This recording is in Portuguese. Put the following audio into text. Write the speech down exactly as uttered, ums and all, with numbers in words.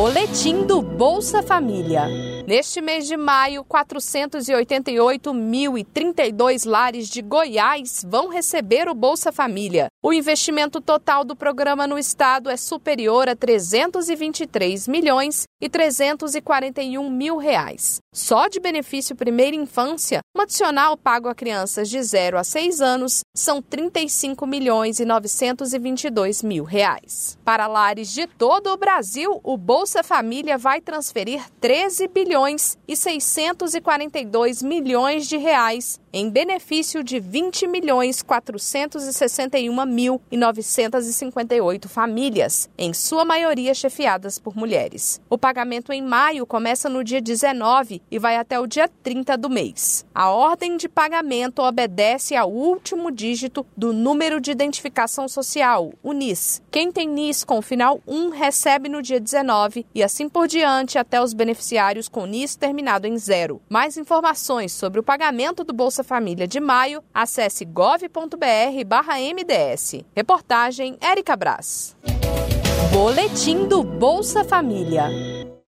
Boletim do Bolsa Família. Neste mês de maio, quatrocentos e oitenta e oito mil e trinta e dois lares de Goiás vão receber o Bolsa Família. O investimento total do programa no estado é superior a trezentos e vinte e três milhões e trezentos e quarenta e um mil reais. Só de benefício primeira infância, um adicional pago a crianças de zero a seis anos são trinta e cinco milhões e novecentos e vinte e dois mil reais. Para lares de todo o Brasil, o Bolsa Família vai transferir treze bilhões e seiscentos e quarenta e dois milhões de reais em benefício de vinte milhões quatrocentos e sessenta e um mil e novecentos e cinquenta e oito famílias, em sua maioria chefiadas por mulheres. O pagamento em maio começa no dia dezenove e vai até o dia trinta do mês. A ordem de pagamento obedece ao último dígito do número de identificação social, o N I S. Quem tem N I S com final um recebe no dia dezenove e assim por diante até os beneficiários com N I S terminado em zero. Mais informações sobre o pagamento do Bolsa Família de maio, acesse gov ponto br barra M D S. Reportagem Érica Braz. Boletim do Bolsa Família.